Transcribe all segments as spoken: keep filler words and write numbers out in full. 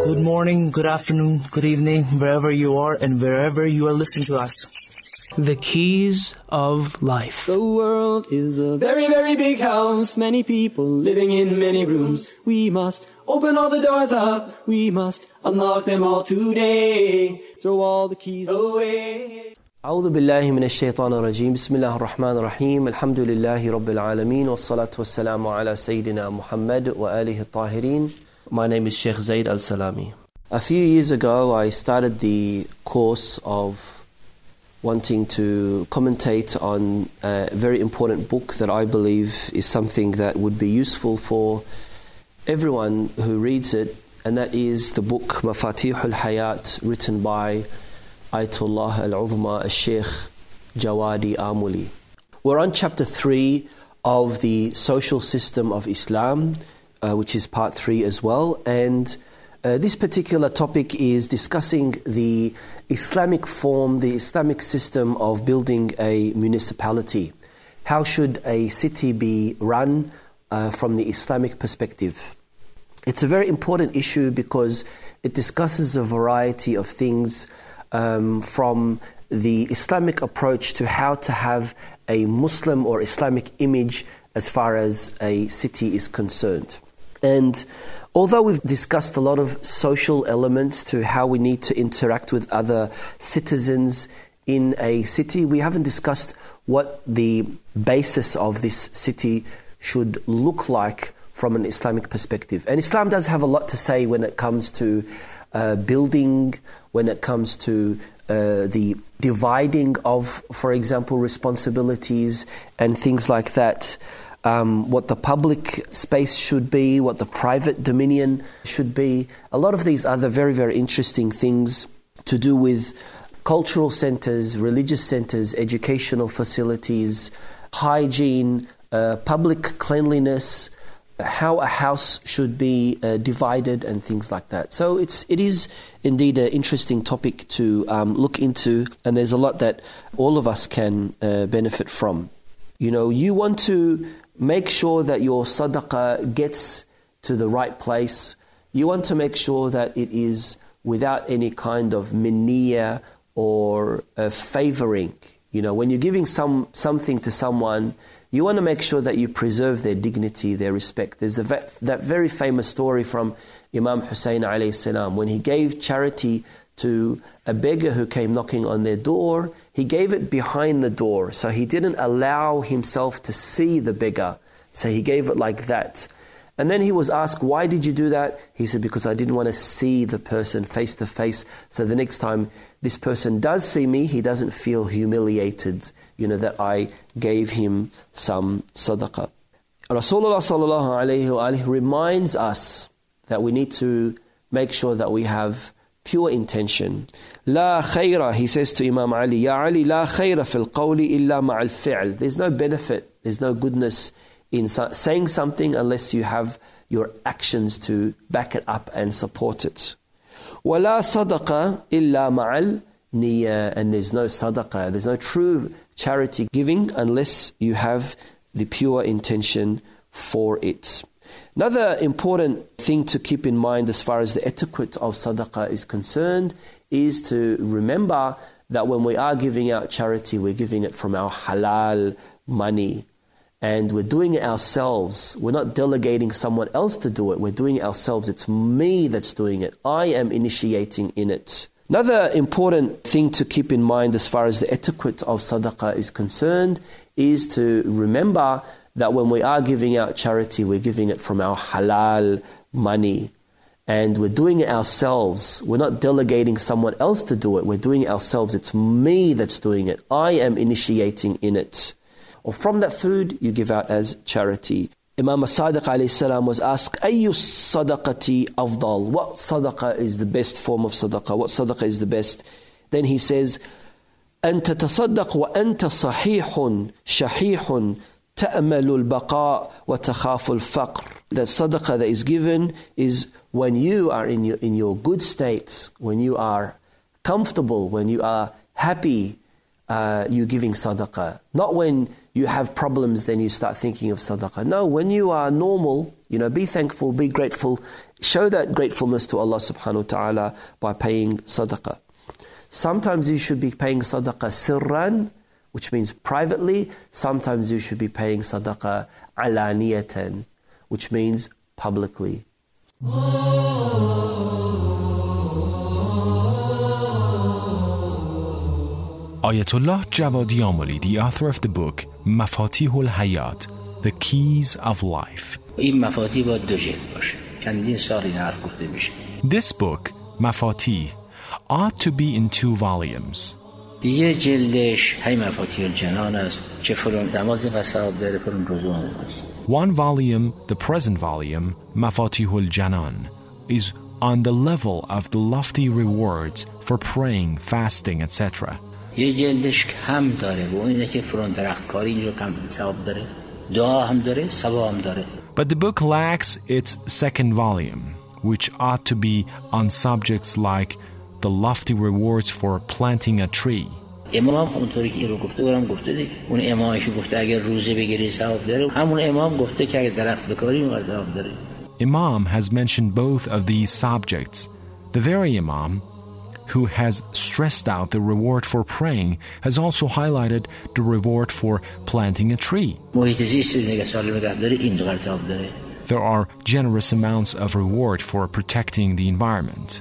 Good morning, good afternoon, good evening, wherever you are and wherever you are listening to us. The keys of life. The world is a very, very big house. Many people living in many rooms. We must open all the doors up. We must unlock them all today. Throw all the keys away. أعوذ بالله من الشيطان الرجيم بسم الله الرحمن الرحيم الحمد لله رب العالمين والصلاة والسلام على سيدنا محمد وآله الطاهرين. My name is Sheikh Zaid Al-Salami. A few years ago I started the course of wanting to commentate on a very important book that I believe is something that would be useful for everyone who reads it, and that is the book Mafatih al-Hayat, written by Ayatollah Al-Uzma Al-Sheikh Jawadi Amuli. We're on chapter three of the social system of Islam, uh, which is part three as well, and uh, this particular topic is discussing the Islamic form, the Islamic system of building a municipality. How should a city be run uh, from the Islamic perspective? It's a very important issue because it discusses a variety of things, Um, from the Islamic approach to how to have a Muslim or Islamic image as far as a city is concerned. And although we've discussed a lot of social elements to how we need to interact with other citizens in a city, we haven't discussed what the basis of this city should look like from an Islamic perspective. And Islam does have a lot to say when it comes to Uh, building, when it comes to uh, the dividing of, for example, responsibilities and things like that, um, what the public space should be, what the private dominion should be. A lot of these other very, very interesting things to do with cultural centers, religious centers, educational facilities, hygiene, uh, public cleanliness, how a house should be uh, divided and things like that. So it's it is indeed an interesting topic to um, look into, and there's a lot that all of us can uh, benefit from. You know, you want to make sure that your sadaqah gets to the right place. You want to make sure that it is without any kind of miniyah or uh, favoring. You know, when you're giving some something to someone, you want to make sure that you preserve their dignity, their respect. There's the, that very famous story from Imam Hussein alayhi salam. When he gave charity to a beggar who came knocking on their door, he gave it behind the door. So he didn't allow himself to see the beggar. So he gave it like that. And then he was asked, why did you do that? He said, because I didn't want to see the person face to face. So the next time this person does see me, he doesn't feel humiliated, you know, that I gave him some sadaqah. Rasulullah sallallahu alayhi wa alihi reminds us that we need to make sure that we have pure intention. La khayra, he says to Imam Ali, Ya Ali, la khayra fil qawli illa ma'al fi'l. There's no benefit, there's no goodness in saying something unless you have your actions to back it up and support it. وَلَا صَدَقَ إِلَّا مَعَ النِّيَّةِ. And there's no sadaqah, there's no true charity giving unless you have the pure intention for it. Another important thing to keep in mind as far as the etiquette of sadaqah is concerned is to remember that when we are giving out charity, we're giving it from our halal money. And we're doing it ourselves. We're not delegating someone else to do it. We're doing it ourselves. It's me that's doing it. I am initiating in it. Another important thing to keep in mind as far as the etiquette of sadaqah is concerned is to remember that when we are giving out charity, we're giving it from our halal money. And we're doing it ourselves. We're not delegating someone else to do it. We're doing it ourselves. It's me that's doing it. I am initiating in it. Or from that food you give out as charity. Imam as-Sadiq alayhi salam was asked, Ayyu sadaqati afdal? What sadaqah is the best form of sadaqah? What sadaqah is the best? Then he says, أن تتصدق وأنت صحيح شحيح تأمل البقاء وتخاف الفقر. That sadaqah that is given is when you are in your, in your good states, when you are comfortable, when you are happy, uh, you're giving sadaqah. Not when you have problems, then you start thinking of sadaqah. No, when you are normal, you know, be thankful, be grateful show that gratefulness to Allah subhanahu wa ta'ala by paying sadaqah. Sometimes you should be paying sadaqah sirran, which means privately. Sometimes you should be paying sadaqah alaniyatan, which means publicly. Ayatollah Javadi Amoli, the author of the book Mafatihul Hayat, The Keys of Life. This book, Mafatih, ought to be in two volumes. One volume, the present volume, Mafatihul Janan, is on the level of the lofty rewards for praying, fasting, et cetera. یه جلدش کم داره و اون اینه که فرون درختکاری اینجا کم ثواب داره دعا هم داره ثواب هم داره. But the book lacks its second volume, which ought to be on subjects like the lofty rewards for planting a tree. امام اونطوری که این رو گفته برام گفته دیگه اون امامی که گفته اگر روزه بگیری ثواب داره همون امام گفته که اگر درخت بکاری اون ثواب داره. Imam has mentioned both of these subjects. The very Imam who has stressed out the reward for praying has also highlighted the reward for planting a tree. There are generous amounts of reward for protecting the environment.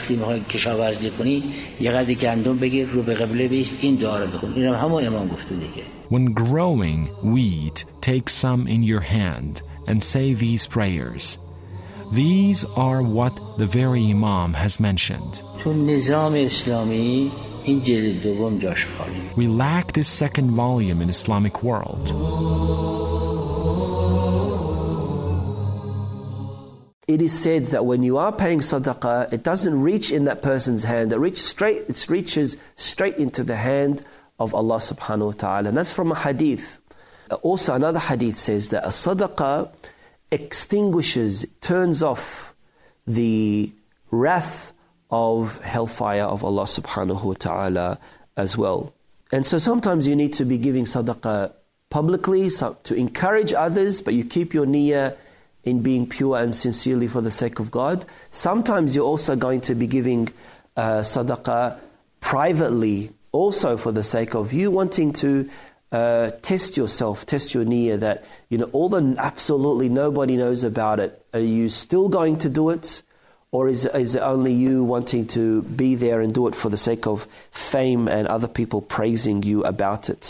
When growing wheat, take some in your hand and say these prayers. These are what the very Imam has mentioned. We lack this second volume in Islamic world. It is said that when you are paying sadaqah, it doesn't reach in that person's hand. It reaches straight. It reaches straight into the hand of Allah subhanahu wa ta'ala. And that's from a hadith. Also, another hadith says that a sadaqah extinguishes, turns off the wrath of hellfire of Allah subhanahu wa ta'ala as well. And so sometimes you need to be giving sadaqah publicly so to encourage others, but you keep your niyyah in being pure and sincerely for the sake of God. Sometimes you're also going to be giving uh, sadaqah privately, also for the sake of you wanting to Uh, test yourself, test your niyyah that, you know, although absolutely nobody knows about it, are you still going to do it? Or is, is it only you wanting to be there and do it for the sake of fame and other people praising you about it?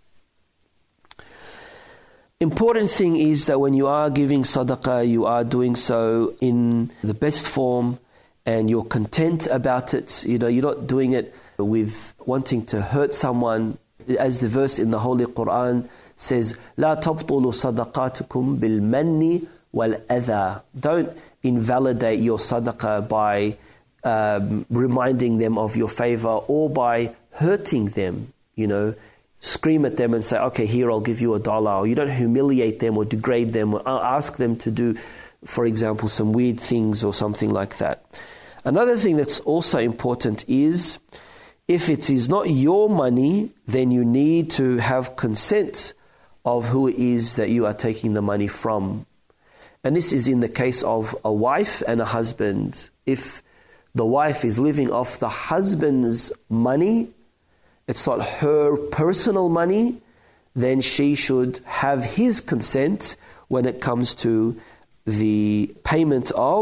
Important thing is that when you are giving sadaqah, you are doing so in the best form and you're content about it. You know, you're not doing it with wanting to hurt someone. As the verse in the Holy Quran says, لا تبطلوا صدقاتكم بالمن والأذى. Don't invalidate your sadaqah by um, reminding them of your favor or by hurting them. You know, scream at them and say, okay, here, I'll give you a dollar. Or you don't humiliate them or degrade them or ask them to do, for example, some weird things or something like that. Another thing that's also important is, if it is not your money, then you need to have consent of who it is that you are taking the money from. And this is in the case of a wife and a husband. If the wife is living off the husband's money, it's not her personal money, then she should have his consent when it comes to the payment of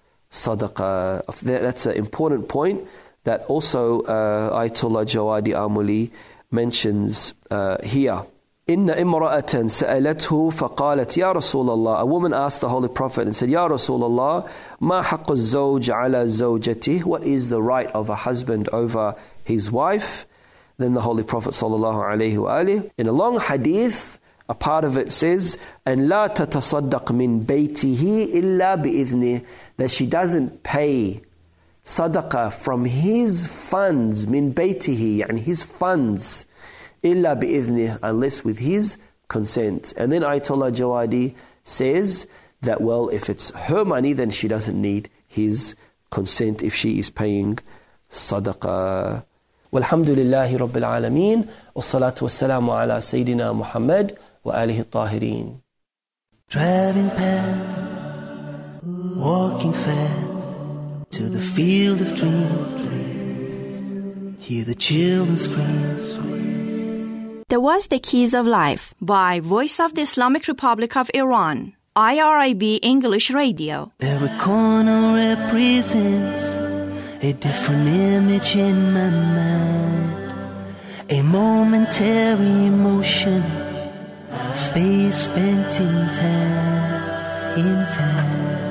sadaqah. That's an important point that also uh, Ayatollah Javadi Amoli mentions uh, here. إن امرأة سألته فقالت يا رسول الله. A woman asked the Holy Prophet and said, يا رسول الله ما حق الزوج على زوجته. What is the right of a husband over his wife? Then the Holy Prophet sallallahu alaihi wasallam, in a long hadith, a part of it says, أن لا تتصدق من بيته إلا بإذنه. That she doesn't pay sadaqah from his funds, min baytihi, and his funds, illa bi'idhnih, unless with his consent. And then Ayatollah Javadi says that, well, if it's her money, then she doesn't need his consent if she is paying sadaqah. Walhamdulillahi Rabbil Alameen, wassalatu wassalamu ala Sayyidina Muhammad wa alihi tahirin. Driving past walking fast to the field of dreams. Hear the children scream. That was The Keys of Life by Voice of the Islamic Republic of Iran, I R I B English Radio. Every corner represents a different image in my mind, a momentary emotion, space spent in time, in time.